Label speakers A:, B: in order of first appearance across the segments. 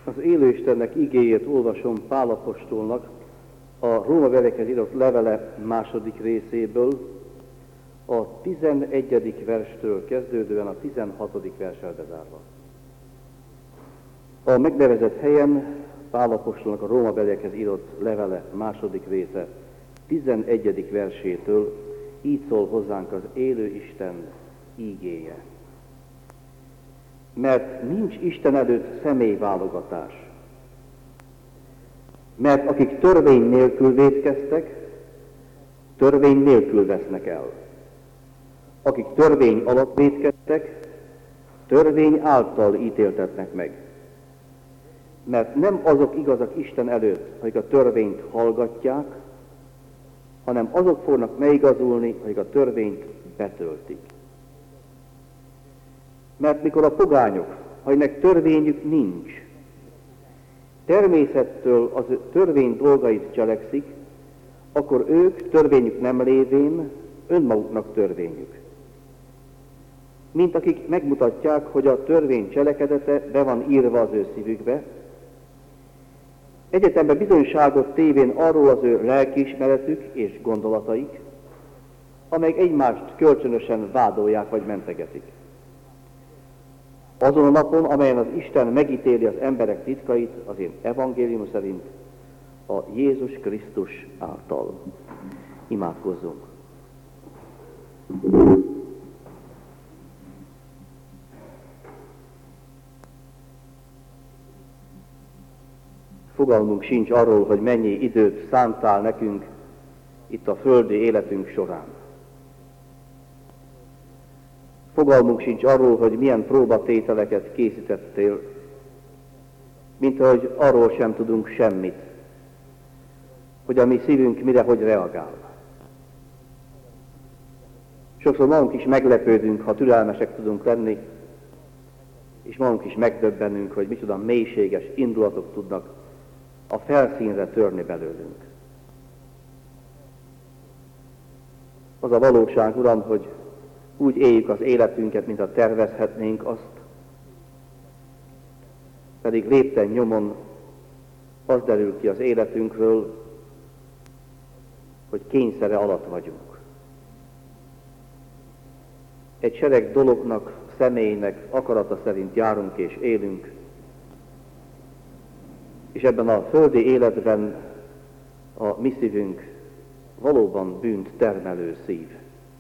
A: Az élő Istennek igéjét olvasom Pál apostolnak a Rómabeliekhez írott levele második részéből, a 11. verstől kezdődően a 16. verssel bezárva. A megnevezett helyen Pál apostolnak a Rómabeliekhez írott levele második része 11. versétől így szól hozzánk az élő Isten ígéje. Mert nincs Isten előtt személyválogatás. Mert akik törvény nélkül vétkeztek, törvény nélkül vesznek el. Akik törvény alatt vétkeztek, törvény által ítéltetnek meg. Mert nem azok igazak Isten előtt, akik a törvényt hallgatják, hanem azok fognak megigazulni, akik a törvényt betöltik. Mert mikor a pogányok, akiknek törvényük nincs, természettől az törvény dolgait cselekszik, akkor ők törvényük nem lévén önmaguknak törvényük. Mint akik megmutatják, hogy a törvény cselekedete be van írva az ő szívükbe, egyetemben bizonyságot tévén arról az ő lelkiismeretük és gondolataik, amelyek egymást kölcsönösen vádolják vagy mentegetik. Azon a napon, amelyen az Isten megítéli az emberek titkait, az én evangélium szerint a Jézus Krisztus által. Imádkozzunk! Fogalmunk sincs arról, hogy mennyi időt szántál nekünk itt a földi életünk során. Fogalmunk sincs arról, hogy milyen próbatételeket készítettél, mint ahogy arról sem tudunk semmit, hogy a mi szívünk mire, hogy reagál. Sokszor magunk is meglepődünk, ha türelmesek tudunk lenni, és magunk is megdöbbenünk, hogy micsoda mélységes indulatok tudnak a felszínre törni belőlünk. Az a valóság, Uram, hogy úgy éljük az életünket, mint ha tervezhetnénk azt, pedig lépten nyomon az derül ki az életünkről, hogy kényszere alatt vagyunk. Egy sereg dolognak, személynek akarata szerint járunk és élünk, és ebben a földi életben a mi szívünk valóban bűnt termelő szív.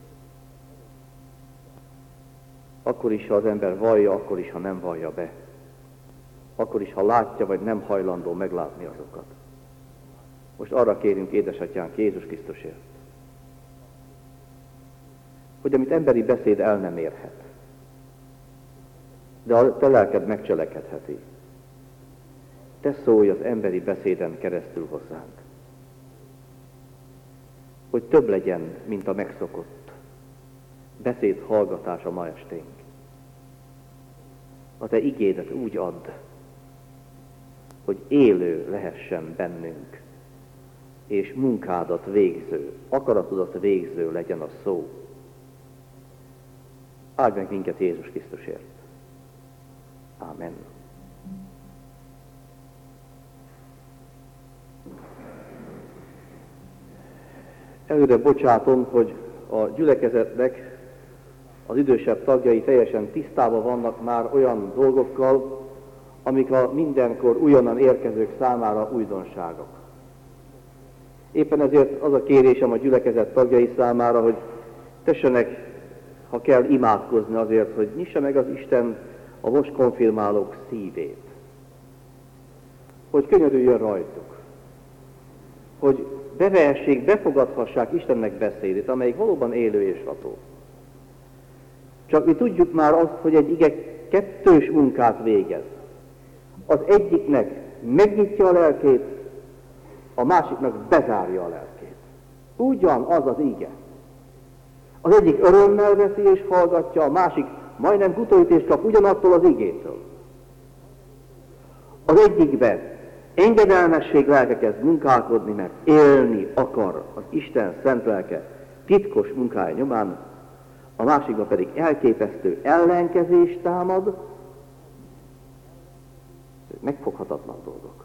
A: Akkor is, ha az ember vallja, akkor is, ha nem vallja be. Akkor is, ha látja, vagy nem hajlandó meglátni azokat. Most arra kérünk, édesatyánk, Jézus Krisztusért, hogy amit emberi beszéd el nem érhet, de a te lelked megcselekedheti. Te szólj az emberi beszéden keresztül hozzánk. Hogy több legyen, mint a megszokott beszéd hallgatása ma esténk. A te igédet úgy add, hogy élő lehessen bennünk, és munkádat végző, akaratodat végző legyen a szó. Áld meg minket Jézus Krisztusért. Ámen. Előre bocsátom, hogy a gyülekezetnek az idősebb tagjai teljesen tisztában vannak már olyan dolgokkal, amik a mindenkor újonnan érkezők számára újdonságok. Éppen ezért az a kérésem a gyülekezet tagjai számára, hogy tessenek, ha kell, imádkozni azért, hogy nyissa meg az Isten a most konfirmálók szívét. Hogy könyörüljön rajtuk. Hogy bevehessék, befogadhassák Istennek beszédét, amelyik valóban élő és ható. Csak mi tudjuk már azt, hogy egy ige kettős munkát végez. Az egyiknek megnyitja a lelkét, a másiknak bezárja a lelkét. Ugyan az az ige. Az egyik örömmel veszi és hallgatja, a másik majdnem gutóütést kap ugyanattól az igétől. Az egyikben engedelmesség lelke kezd munkálkodni, mert élni akar az Isten szent lelke titkos munkája nyomán, a másikban pedig elképesztő ellenkezés támad, megfoghatatlan dolgok.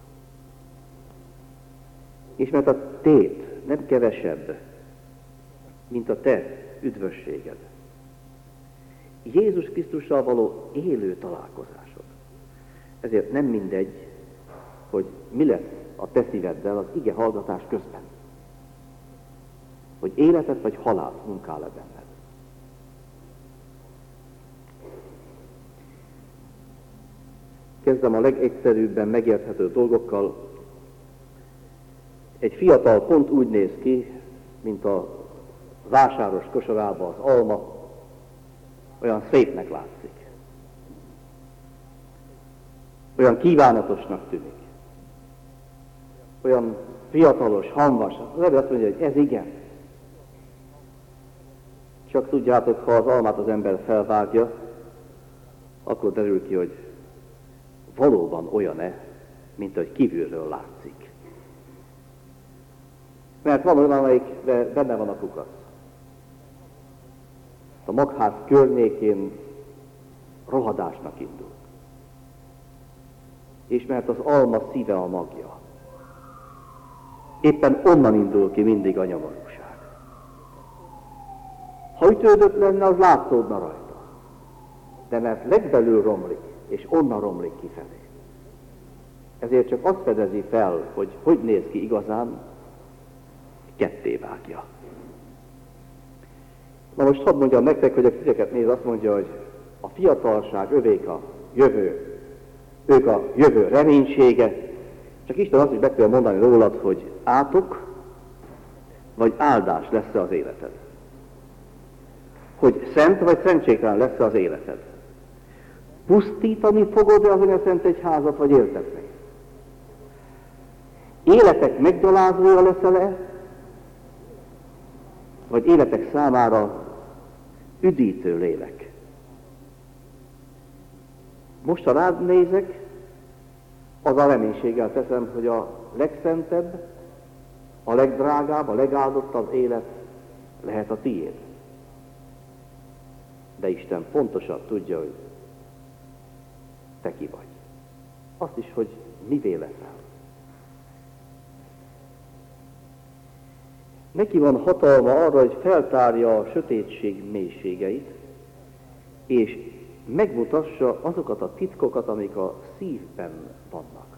A: És mert a tét nem kevesebb, mint a te üdvösséged. Jézus Krisztussal való élő találkozásod. Ezért nem mindegy, hogy mi lesz a te szíveddel az ige hallgatás közben. Hogy életet vagy halált munkál-e benned. Kezdem a legegyszerűbben megérthető dolgokkal. Egy fiatal pont úgy néz ki, mint a vásáros kosarába az alma, olyan szépnek látszik. Olyan kívánatosnak tűnik. Olyan fiatalos, hamvas. Az ember azt mondja, hogy ez igen. Csak tudjátok, ha az almát az ember felvágja, akkor derül ki, hogy valóban olyan-e, mint hogy kívülről látszik. Mert van olyan, amelyikben benne van a kukac. A magház környékén rohadásnak indul. És mert az alma szíve a magja. Éppen onnan indul ki mindig a nyomorúság. Ha ütődött lenne, az látszódna rajta. De mert legbelül romlik, és onnan romlik kifelé. Ezért csak azt fedezi fel, hogy néz ki igazán, ketté vágja. Na most hadd mondjam nektek, hogy a titeket néz, azt mondja, hogy a fiatalság övék a jövő, ők a jövő reménysége, csak Isten azt is meg tudja mondani rólad, hogy átok, vagy áldás lesz az életed. Hogy szent vagy szentségtelen lesz az életed. Pusztítani fogod-e az Anyaszent Egyházat, vagy éltetni? Életek meggyalázója leszel-e, vagy életek számára üdítő lélek? Most, ha rád nézek, az a reménységgel teszem, hogy a legszentebb, a legdrágább, a legáldottabb élet lehet a tiéd. De Isten pontosan tudja, hogy te ki vagy. Azt is, hogy mivé leszel. Neki van hatalma arra, hogy feltárja a sötétség mélységeit, és megmutassa azokat a titkokat, amik a szívben vannak.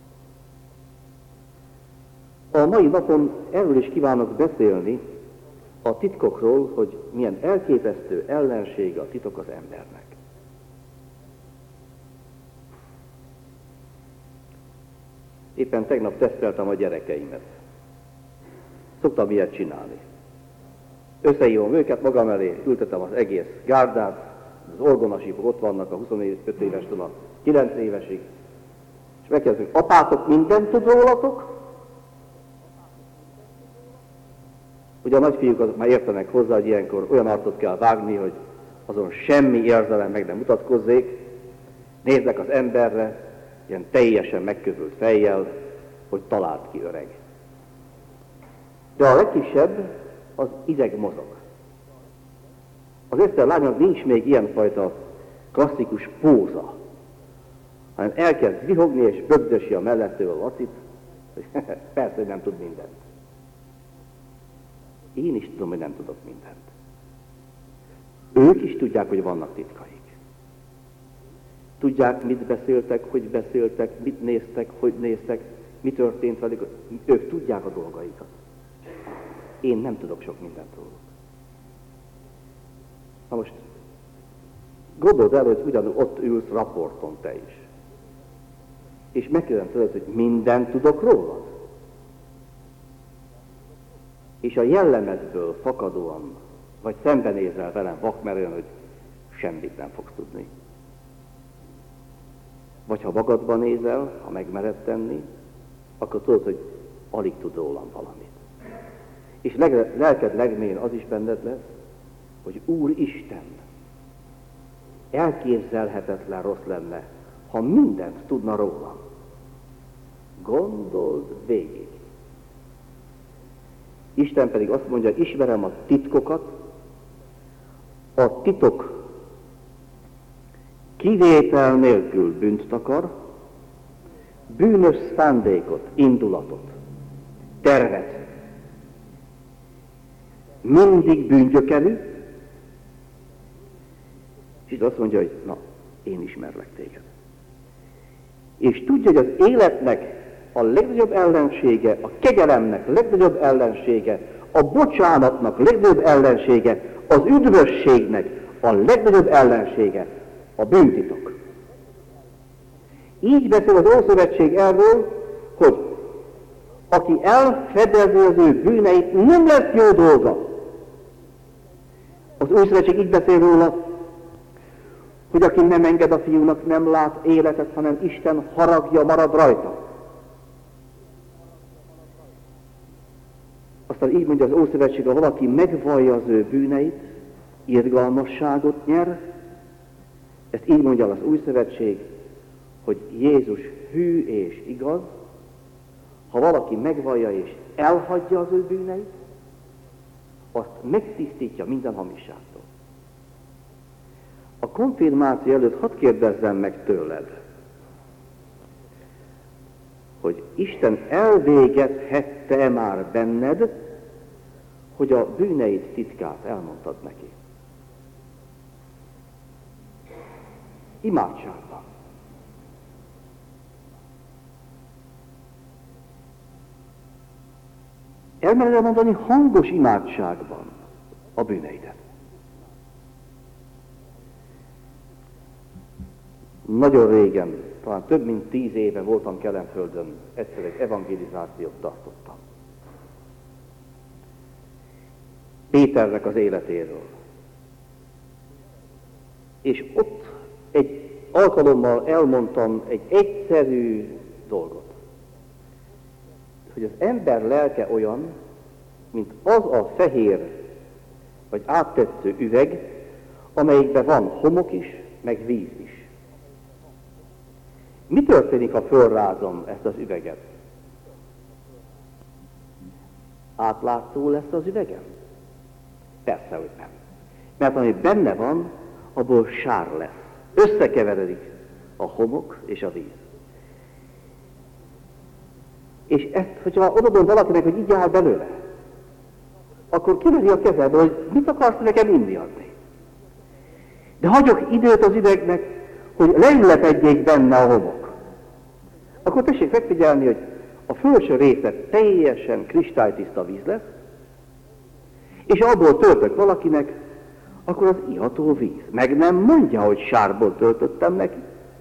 A: A mai napon erről is kívánok beszélni, a titkokról, hogy milyen elképesztő ellensége a titok az embernek. Éppen tegnap teszteltem a gyerekeimet. Szoktam ilyet csinálni. Összehívom őket, magam elé ültetem az egész gárdát, az orgonasípok ott vannak a 25 évestől a 9 évesig, és megkezdünk, apátok mindent tud rólatok? Ugye a nagyfiúk azok már értenek hozzá, hogy ilyenkor olyan arcot kell vágni, hogy azon semmi érzelem meg nem mutatkozzék, néznek az emberre, ilyen teljesen megkövült fejjel, hogy talált ki öreg. De a legkisebb az ideg mozog. Az Eszter lánynak nincs még ilyenfajta klasszikus póza, hanem elkezd vihogni és bögdösi a mellettől a Lacit, hogy persze, hogy nem tud mindent. Én is tudom, hogy nem tudok mindent. Ők is tudják, hogy vannak titkaik. Tudják, mit beszéltek, mit néztek, hogy néztek, mi történt velük. Ők tudják a dolgaikat. Én nem tudok sok mindent róluk. Na most, gondold el, hogy ugyanúgy ott ülsz raporton te is. És megkérdezem tőled, hogy mindent tudok rólad. És a jellemedből fakadóan, vagy szembenézel velem vakmerően, hogy semmit nem fogsz tudni. Vagy ha magadba nézel, ha megmered tenni, akkor tudod, hogy alig tud rólam valamit. És lelked legmélyén az is benned lesz, hogy Úristen, elképzelhetetlen rossz lenne, ha mindent tudna rólam. Gondold végig. Isten pedig azt mondja, ismerem a titkokat, a titok kivétel nélkül bűnt takar, bűnös szándékot, indulatot, tervet, mindig bűngyökerű, és azt mondja, hogy na, én ismerlek téged. És tudja, hogy az életnek a legnagyobb ellensége, a kegyelemnek legnagyobb ellensége, a bocsánatnak legnagyobb ellensége, az üdvösségnek a legnagyobb ellensége a bűntitok. Így beszél az Ószövetség erről, hogy aki elfedezi az ő bűneit, nem lesz jó dolga. Az Ószövetség így beszél róla, hogy aki nem enged a fiúnak, nem lát életet, hanem Isten haragja marad rajta. Aztán így mondja az Ószövetség, ha valaki megvallja az ő bűneit, irgalmasságot nyer. Ezt így mondja az Új Szövetség, hogy Jézus hű és igaz. Ha valaki megvallja és elhagyja az ő bűneit, azt megtisztítja minden hamisságtól. A konfirmáció előtt hadd kérdezzem meg tőled, hogy Isten elvégezhette már benned, hogy a bűneid titkát elmondtad neki. Imádságban. Elmered mondani hangos imádságban a bűneidet. Nagyon régen, talán több mint 10 éve voltam Kelenföldön, egyszer egy evangelizációt tartottam. Péternek az életéről. És ott egy alkalommal elmondtam egy egyszerű dolgot. Hogy az ember lelke olyan, mint az a fehér, vagy áttetsző üveg, amelyikben van homok is, meg víz is. Mi történik, ha fölrázom ezt az üveget? Átlátszó lesz az üvegem? Persze, hogy nem. Mert ami benne van, abból sár lesz. Összekeveredik a homok és a víz. És ezt, hogyha oda mond valakinek, hogy így áll belőle, akkor kiveri a kezembe, hogy mit akarsz nekem inni adni. De hagyok időt az üvegnek, hogy leülepedjék benne a homok. Akkor tessék megfigyelni, hogy a felső része teljesen kristálytiszta víz lesz, és abból töltök valakinek, akkor az iható víz. Meg nem mondja, hogy sárból töltöttem neki.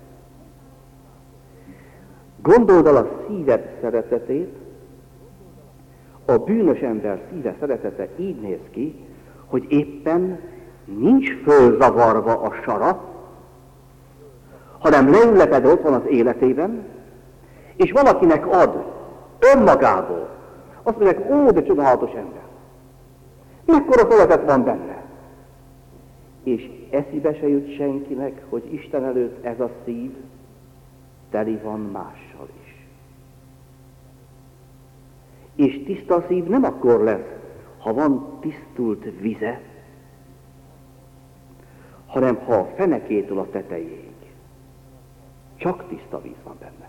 A: Gondold el a szíved szeretetét, a bűnös ember szíve szeretete így néz ki, hogy éppen nincs fölzavarva a sara, hanem leülepedve ott van az életében, és valakinek ad önmagából. Azt mondják, ó, de csodálatos ember. Mekkora szeretet van benne. És eszébe se jut senkinek, hogy Isten előtt ez a szív teli van mással is. És tiszta szív nem akkor lesz, ha van tisztult vize, hanem ha a fenekétől a tetejéig csak tiszta víz van benne.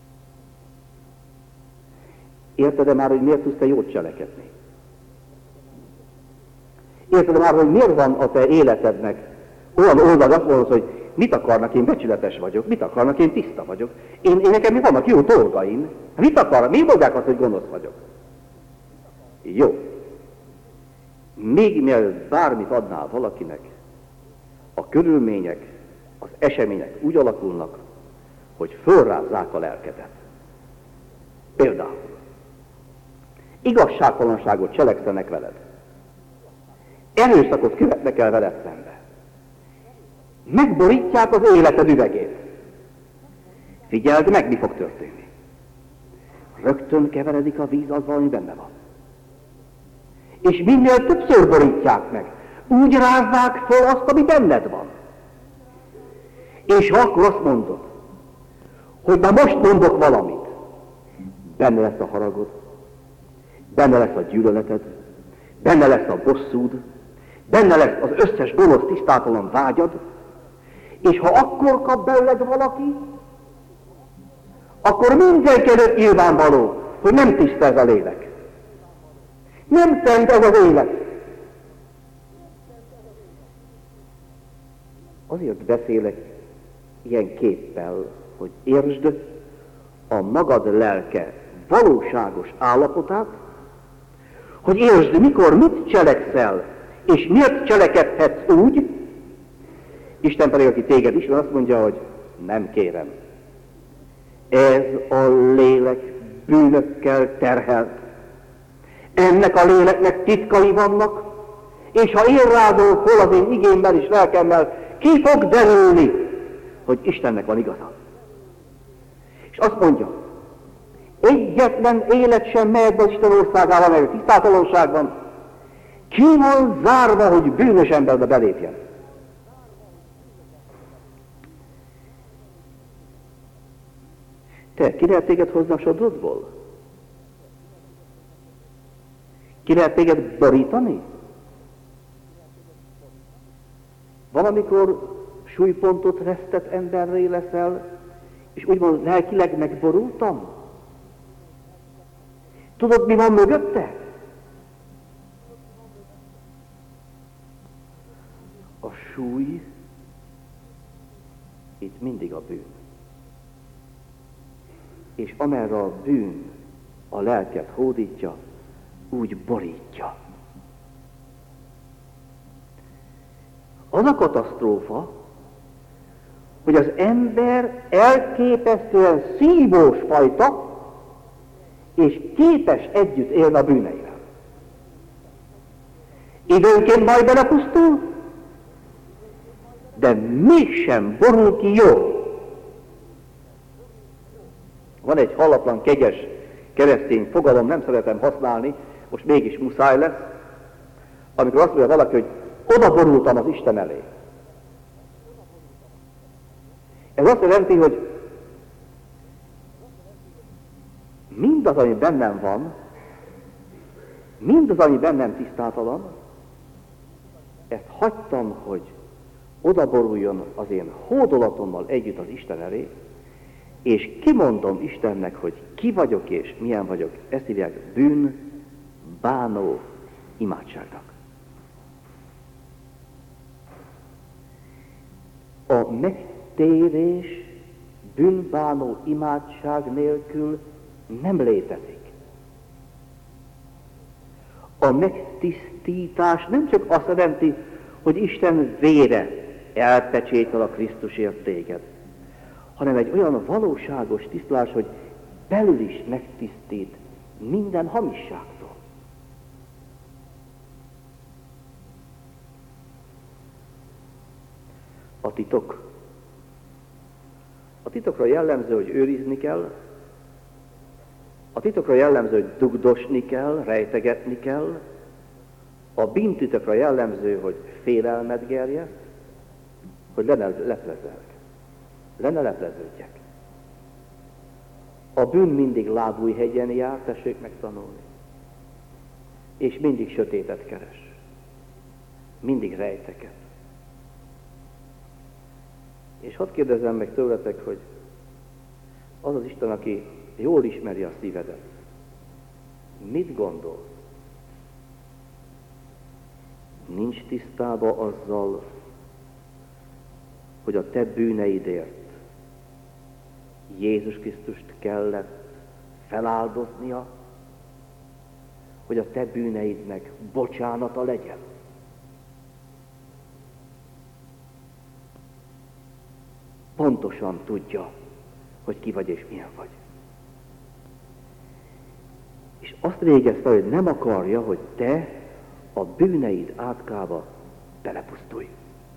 A: Érted-e már, hogy miért tudsz te jót cselekedni? Érted-e már, hogy miért van a te életednek olyan oldal, azt mondod, hogy mit akarnak, én becsületes vagyok, mit akarnak, én tiszta vagyok. Én nekem vannak jó dolgaim. Mit akarnak? Mi mondják azt, hogy gonosz vagyok? Jó. Még mielőtt bármit adnál valakinek, a körülmények, az események úgy alakulnak, hogy fölrázzák a lelkedet. Például igazságtalanságot cselekszenek veled. Erőszakot követnek el veled szembe. Megborítják az életed üvegét. Figyeld meg, mi fog történni. Rögtön keveredik a víz azzal, ami benne van. És minél többször borítják meg, úgy rázzák föl azt, ami benned van. És ha akkor azt mondod, hogy na most mondok valamit, benne lesz a haragod, benne lesz a gyűlöleted, benne lesz a bosszúd, benne lesz az összes gonosz, tisztátalan vágyad, és ha akkor kap belőled valaki, akkor mindenki előtt nyilvánvaló, hogy nem tiszta ez a lélek. Nem szent ez az élet. Azért beszélek ilyen képpel, hogy értsd a magad lelke valóságos állapotát, hogy értsd, mikor mit cselekszel, és miért cselekedhetsz úgy. Isten pedig, aki téged is, azt mondja, hogy nem kérem. Ez a lélek bűnökkel terhelt. Ennek a léleknek titkai vannak, és ha én rádolok hol az én igémmel és lelkemmel, ki fog derülni, hogy Istennek van igaza. És azt mondja, egyetlen élet sem mehet be az Isten országában, meg a tisztátalanságban, ki van zárva, hogy bűnös emberbe belépjen. Te, ki lehet téged hozni a sodrodból? Ki lehet téged borítani? Valamikor súlypontot vesztett emberré leszel, és úgymond lelkileg megborultam? Tudod, mi van mögötte? A súly itt mindig a bűn. És amerre a bűn a lelket hódítja, úgy borítja. Az a katasztrófa, hogy az ember elképesztően szívós fajta, és képes együtt élni a bűneivel. Időnként majd belepusztul, de mégsem borul ki jól. Van egy hallatlan, kegyes keresztény fogalom, nem szeretem használni, most mégis muszáj lesz, amikor azt mondja valaki, hogy oda borultam az Isten elé. Ez azt jelenti, hogy mindaz, ami bennem van, mindaz, ami bennem tisztátalan, ezt hagytam, hogy oda boruljon az én hódolatommal együtt az Isten elé, és kimondom Istennek, hogy ki vagyok és milyen vagyok. Ezt hívják bűnbánó imádságnak. A megtérés bűnbánó imádság nélkül nem létezik. A megtisztítás nem csak azt jelenti, hogy Isten vére elpecsétel a Krisztusért téged, hanem egy olyan valóságos tisztulás, hogy belül is megtisztít minden hamisságtól. A titok. A titokra jellemző, hogy őrizni kell, a titokra jellemző, hogy dugdosni kell, rejtegetni kell, a bűntitokra jellemző, hogy félelmet gerjeszt, hogy le ne lepleződjek. A bűn mindig lábújhegyen jár, tessék megtanulni. És mindig sötétet keres. Mindig rejteket. És hadd kérdezzem meg tőletek, hogy az az Isten, aki jól ismeri a szívedet, mit gondol? Nincs tisztába azzal, hogy a te bűneidért Jézus Krisztust kellett feláldoznia, hogy a te bűneidnek bocsánata legyen. Pontosan tudja, hogy ki vagy és milyen vagy. És azt végezte, hogy nem akarja, hogy te a bűneid átkába belepusztulj.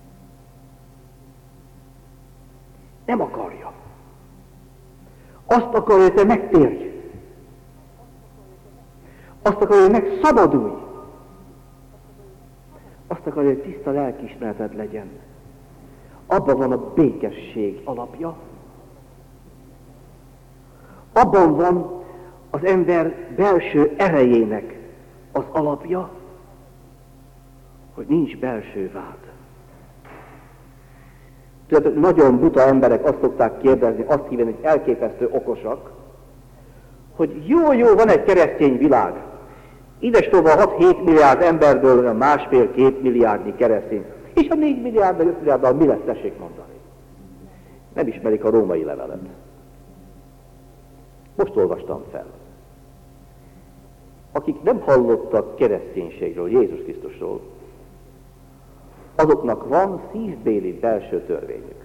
A: Nem akarja. Azt akarja, hogy te megtérj. Azt akarja, hogy megszabadulj. Azt akarja, hogy tiszta lelkiismereted legyen. Abban van a békesség alapja. Abban van az ember belső erejének az alapja, hogy nincs belső vád. Tudjátok, nagyon buta emberek azt szokták kérdezni, azt hívni, hogy elképesztő okosak, hogy jó, van egy keresztény világ. Idestova 6-7 milliárd emberből a 1,5-2 milliárdnyi keresztény. És a 4 milliárd, 5 milliárddal mi lesz, tessék mondani? Nem ismerik a római levelet. Most olvastam fel. Akik nem hallottak kereszténységről, Jézus Krisztusról, azoknak van szívbéli belső törvényük.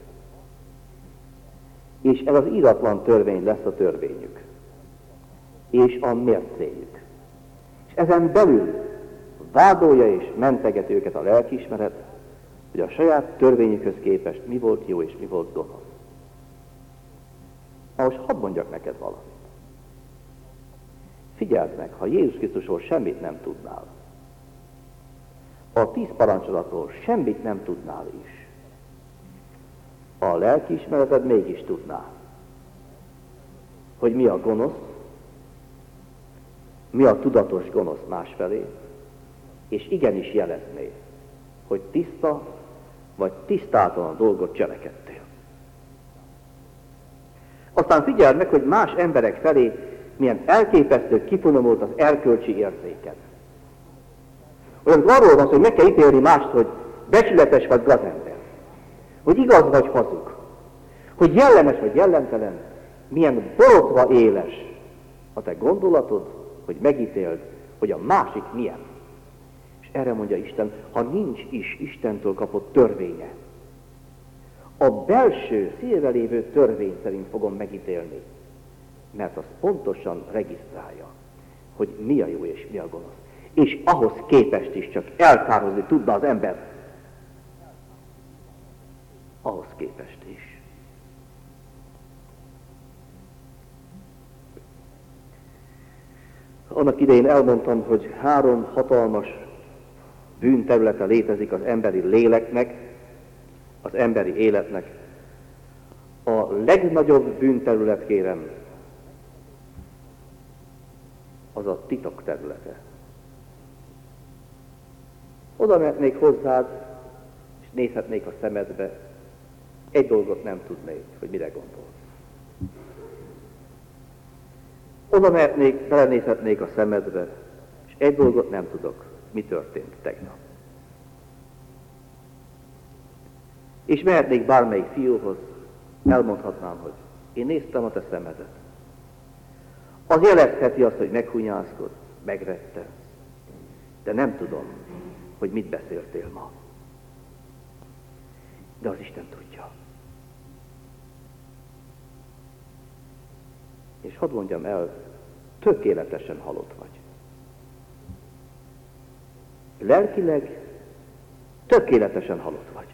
A: És ez az íratlan törvény lesz a törvényük. És a mércéjük. És ezen belül vádolja és menteget őket a lelkiismeret, hogy a saját törvényükhöz képest mi volt jó és mi volt gonosz. Na most hadd mondjak neked valamit. Figyeld meg, ha Jézus Krisztusról semmit nem tudnál, a 10 parancsolatról semmit nem tudnál is, a lelkiismereted mégis tudná, hogy mi a gonosz, mi a tudatos gonosz másfelé, és igenis jelezné, hogy tiszta vagy tisztátalan dolgot cselekedtél. Aztán figyeld meg, hogy más emberek felé milyen elképesztő kifinomult az erkölcsi érzéked. Olyan arról van szó, hogy meg kell ítélni mást, hogy becsületes vagy gazember, hogy igaz vagy hazug, hogy jellemes vagy jellemtelen, milyen borotva éles a te gondolatod, hogy megítéld, hogy a másik milyen. És erre mondja Isten, ha nincs is Istentől kapott törvénye, a belső szívbe lévő törvény szerint fogom megítélni, mert az pontosan regisztrálja, hogy mi a jó és mi a gonosz. És ahhoz képest is csak elkározni tudna az ember. Ahhoz képest is. Annak idején elmondtam, hogy 3 hatalmas bűnterülete létezik az emberi léleknek, az emberi életnek. A legnagyobb bűnterület, kérem, az a titok területe. Oda mehetnék hozzád, és nézhetnék a szemedbe, egy dolgot nem tudnék, hogy mire gondolsz. Oda mehetnék, belenézhetnék a szemedbe, és egy dolgot nem tudok, mi történt tegnap. És mehetnék bármelyik fiúhoz, elmondhatnám, hogy én néztem a te szemedet. Az jelezheti azt, hogy meghunyászkodsz, megrettensz, de nem tudom, hogy mit beszéltél ma. De az Isten tudja. És hadd mondjam el, tökéletesen halott vagy. Lelkileg tökéletesen halott vagy.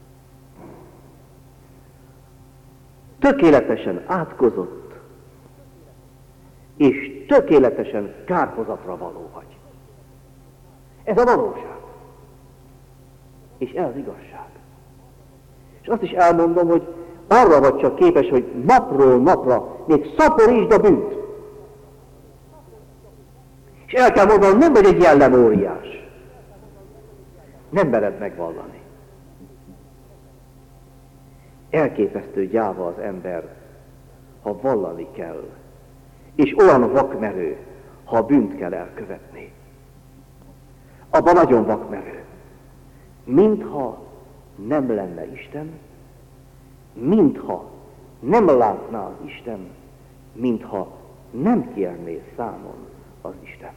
A: Tökéletesen átkozott, és tökéletesen kárhozatra való vagy. Ez a valóság. És ez az igazság. És azt is elmondom, hogy arra vagy csak képes, hogy napról napra még szaporítsd a bűnt. És el kell mondanom, nem vagy egy jellemóriás. Nem mered megvallani. Elképesztő gyáva az ember, ha vallani kell, és olyan vakmerő, ha a bűnt kell elkövetni. Abban nagyon vakmerő. Mintha nem lenne Isten, mintha nem látná az Isten, mintha nem kérné számon az Isten.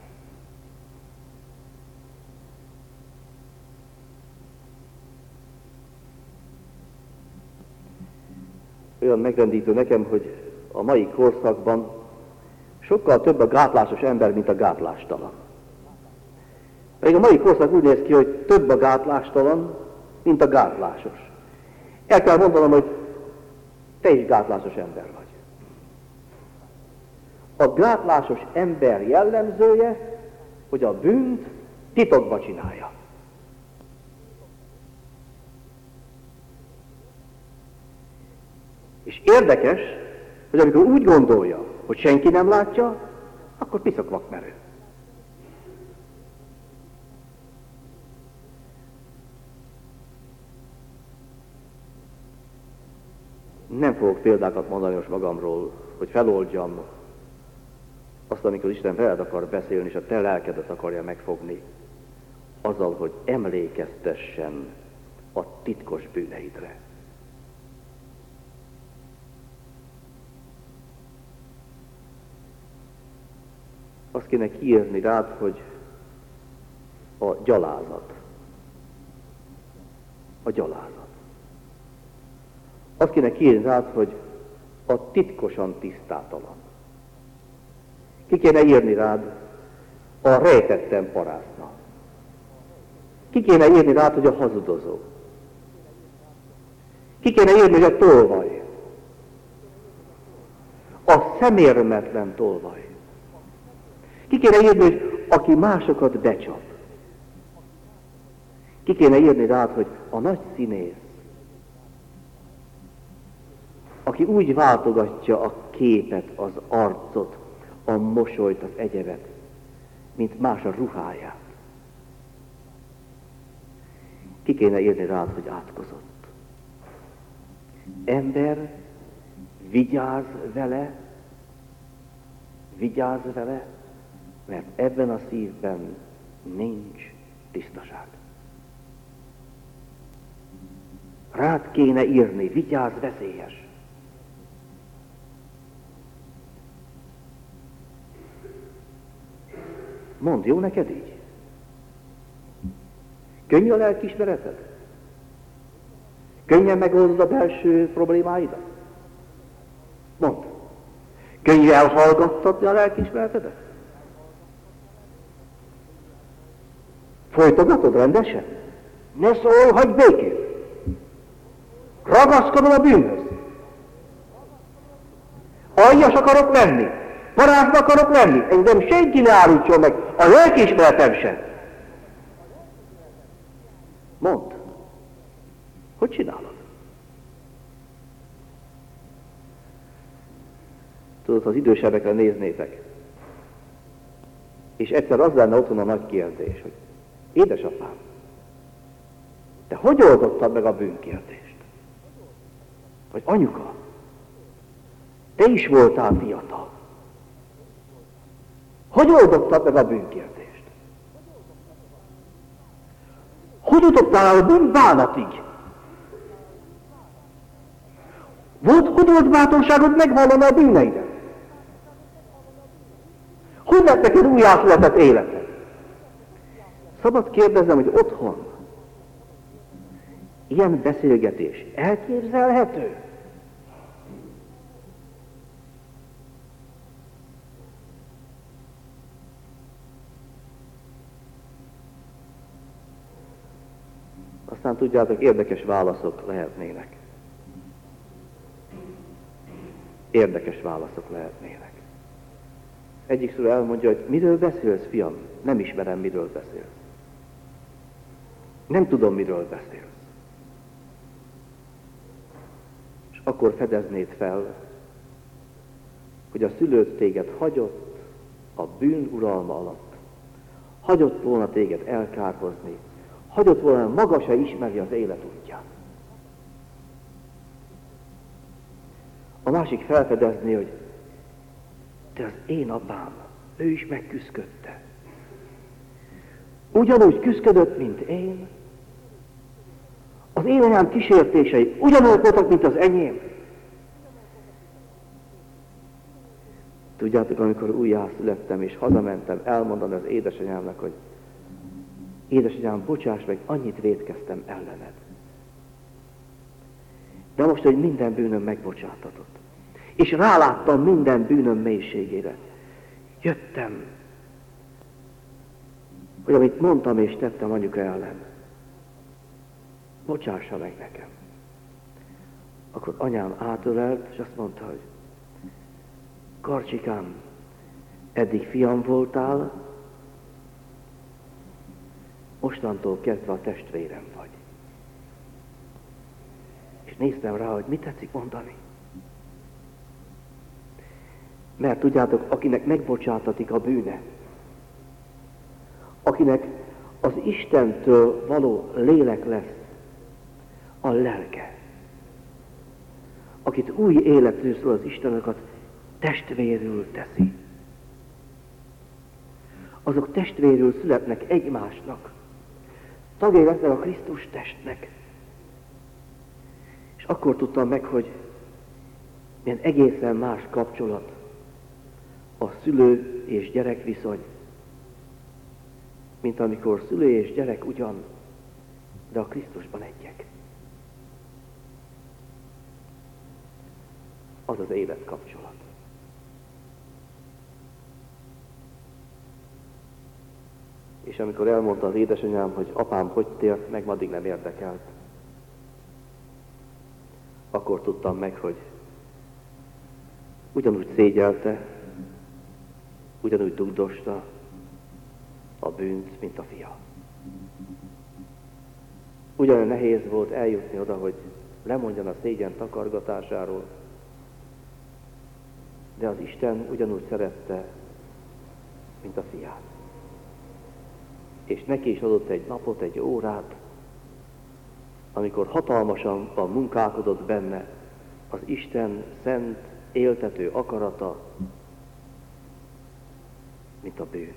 A: Olyan megrendítő nekem, hogy a mai korszakban sokkal több a gátlásos ember, mint a gátlástalan. Pedig a mai korszak úgy néz ki, hogy több a gátlástalan, mint a gátlásos. El kell mondanom, hogy te is gátlásos ember vagy. A gátlásos ember jellemzője, hogy a bűnt titokba csinálja. És érdekes, hogy amikor úgy gondolja, hogy senki nem látja, akkor piszok vakmerő. Nem fogok példákat mondani most magamról, hogy feloldjam azt, amikor Isten veled akar beszélni, és a te lelkedet akarja megfogni, azzal, hogy emlékeztessen a titkos bűneidre. Azt kéne kiírni rád, hogy a gyalázat. A gyalázat. Azt kéne kiírni rád, hogy a titkosan tisztátalan. Ki kéne írni rád a rejtetten parázna. Ki kéne írni rád, hogy a hazudozó. Ki kéne írni, hogy a tolvaj. A szemérmetlen tolvaj. Ki kéne írni, hogy aki másokat becsap. Ki kéne írni rád, hogy a nagy színész, aki úgy váltogatja a képet, az arcot, a mosolyt, az egyebet, mint más a ruháját. Ki kéne írni rád, hogy átkozott. Ember, vigyázz vele, mert ebben a szívben nincs tisztaság. Rád kéne írni, vigyázz, veszélyes. Mondd, jó neked így? Könnyű a lelkiismereted? Könnyen megoldod a belső problémáidat? Mondd. Könnyű elhallgattatni a lelkiismeretedet? Folytogatod rendesen? Ne szólj, hagyd békén! Ragaszkodom a bűnhöz! Aljas akarok lenni! Parázsba akarok lenni! Engem senki ne állítson meg! A lelkiismeretem sem! Mondd! Hogy csinálod? Tudod, ha az idősebbekre néznétek, és egyszer az lenne otthon a nagy kérdés, hogy édesapám, te hogy oldottad meg a bűnkérdést? Vagy anyuka, te is voltál fiatal. Hogy oldottad meg a bűnkérdést? Hogy jutottál a bűn bánatig? Hogy volt bátorságod megvallani a bűneidet? Hogy lett neked újjászületett életed? Szabad kérdezem, hogy otthon ilyen beszélgetés elképzelhető? Aztán tudjátok, érdekes válaszok lehetnének. Érdekes válaszok lehetnének. Egyik szülő elmondja, hogy miről beszélsz, fiam? Nem ismerem, miről beszélsz. Nem tudom, miről beszélsz. És akkor fedeznéd fel, hogy a szülőd téged hagyott a bűn uralma alatt. Hagyott volna téged elkárhozni. Hagyott volna, maga se ismeri az élet útját. A másik felfedezni, hogy te az én apám, ő is megküszködte. Ugyanúgy küszködött, mint én. Az én anyám kísértései ugyanúgy voltak, mint az enyém. Tudjátok, amikor újjászülettem és hazamentem, elmondani az édesanyámnak, hogy édesanyám, bocsáss meg, annyit vétkeztem ellened. De most, hogy minden bűnöm megbocsátatott, és ráláttam minden bűnöm mélységére, jöttem, hogy amit mondtam és tettem anyuka ellen, bocsássa meg nekem. Akkor anyám átölelt, és azt mondta, hogy Karcsikám, eddig fiam voltál, mostantól kezdve a testvérem vagy. És néztem rá, hogy mit tetszik mondani. Mert tudjátok, akinek megbocsátatik a bűne, akinek az Istentől való lélek lesz a lelke, akit új életről szól az Isteneket, testvérül teszi. Azok testvérül születnek egymásnak. Tagjai lesznek a Krisztus testnek. És akkor tudtam meg, hogy milyen egészen más kapcsolat a szülő és gyerek viszony, mint amikor szülő és gyerek ugyan, de a Krisztusban egyek. Az az életkapcsolat. És amikor elmondta az édesanyám, hogy apám hogy tért meg, addig nem érdekelt. Akkor tudtam meg, hogy ugyanúgy szégyelte, ugyanúgy dugdosta a bűnt, mint a fia. Ugyanolyan nehéz volt eljutni oda, hogy lemondjon a szégyen takargatásáról, de az Isten ugyanúgy szerette, mint a fiát. És neki is adott egy napot, egy órát, amikor hatalmasan munkálkodott benne az Isten szent, éltető akarata, mint a bűn.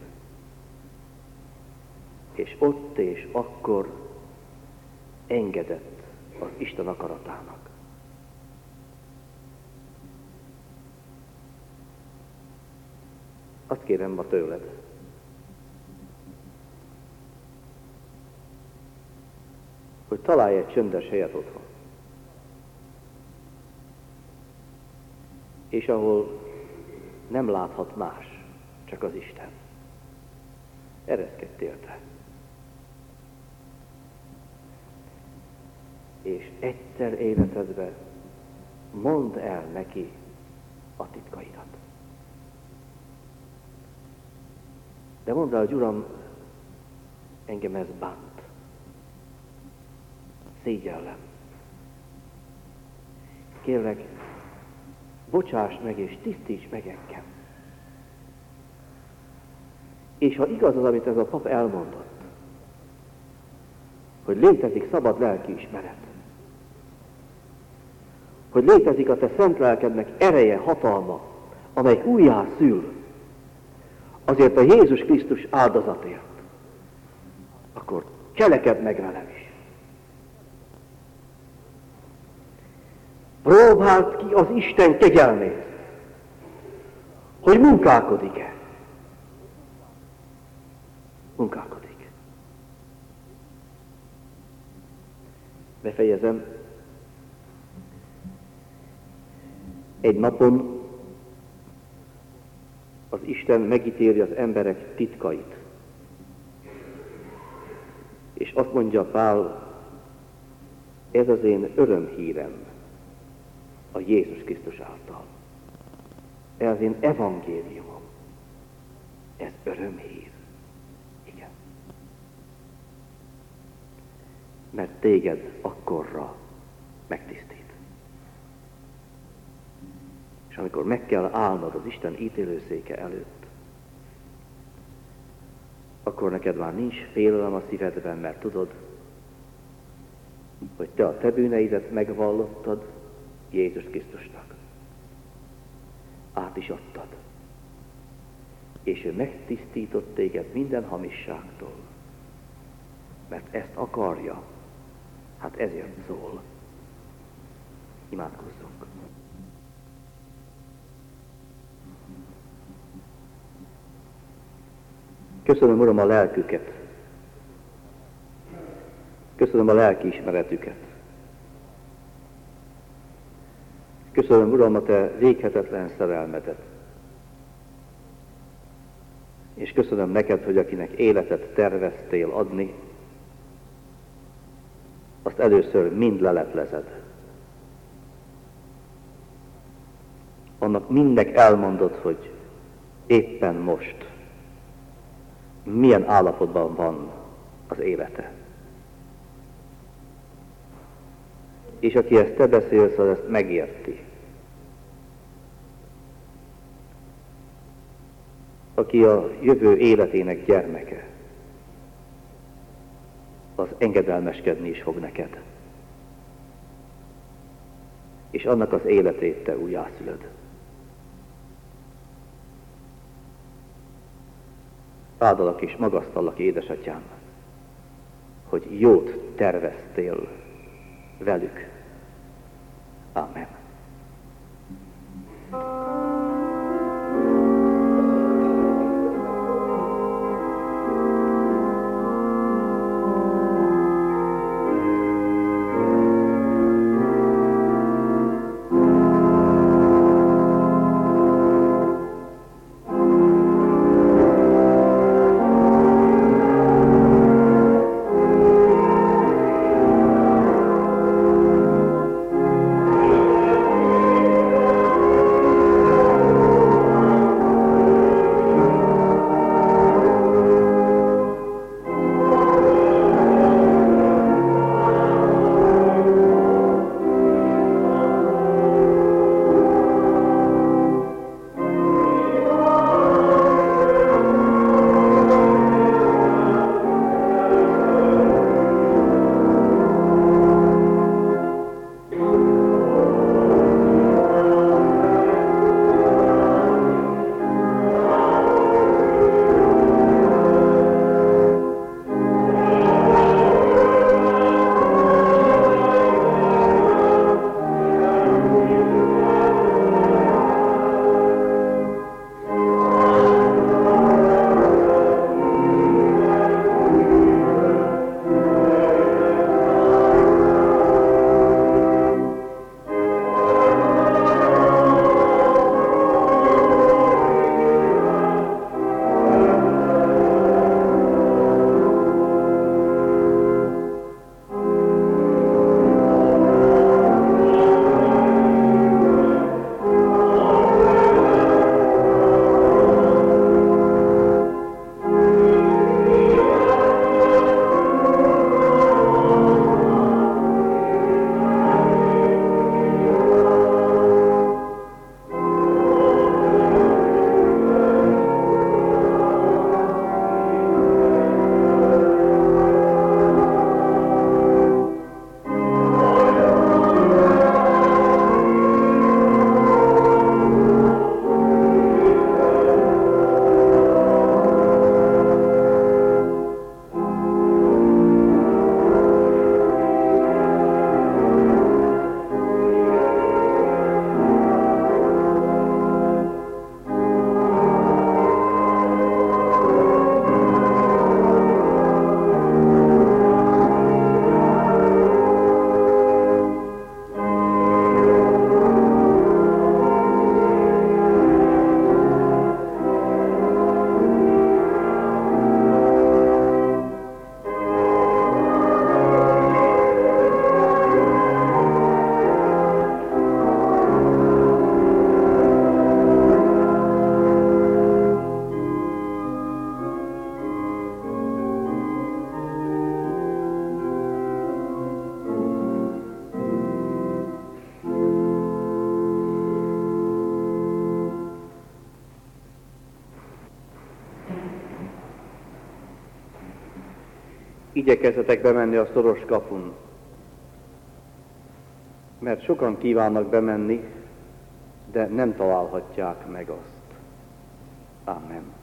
A: És ott és akkor engedett az Isten akaratának. Azt kérem ma tőled, hogy találj egy csöndes helyet otthon. És ahol nem láthat más, csak az Isten. Ereszkedtél te. És egyszer életedbe mondd el neki a titkaidat. De mondd el, hogy Uram, engem ez bánt. Szégyellem. Kérlek, bocsáss meg és tisztíts meg engem. És ha igaz az, amit ez a pap elmondott, hogy létezik szabad lelkiismeret, hogy létezik a te szent lelkednek ereje, hatalma, amely újjá szül, azért a Jézus Krisztus áldozatért, akkor cselekedd meg velem is. Próbáld ki az Isten kegyelmét, hogy munkálkodik-e. Munkálkodik. Befejezem. Egy napon az Isten megítéli az emberek titkait. És azt mondja Pál, ez az én örömhírem a Jézus Krisztus által. Ez az én evangéliumom. Ez örömhír. Igen. Mert téged akkorra megtisztít. És amikor meg kell állnod az Isten ítélőszéke előtt, akkor neked már nincs félelem a szívedben, mert tudod, hogy te a te bűneidet megvallottad Jézus Krisztusnak. Át is adtad. És ő megtisztított téged minden hamisságtól. Mert ezt akarja. Hát ezért szól. Imádkozzunk. Köszönöm, Uram, a lelküket. Köszönöm a lelkiismeretüket. Köszönöm, Uram, a te véghetetlen szerelmedet. És köszönöm neked, hogy akinek életet terveztél adni, azt először mind leleplezed. Annak mindnek elmondod, hogy éppen most milyen állapotban van az élete. És aki ezt te beszélsz, az ezt megérti. Aki a jövő életének gyermeke, az engedelmeskedni is fog neked. és annak az életét te újjászülöd. Áldalak és magasztallak, édesatyám, hogy jót terveztél velük. Amen. Igyekezzetek bemenni a szoros kapun, mert sokan kívánnak bemenni, de nem találhatják meg azt. Amen.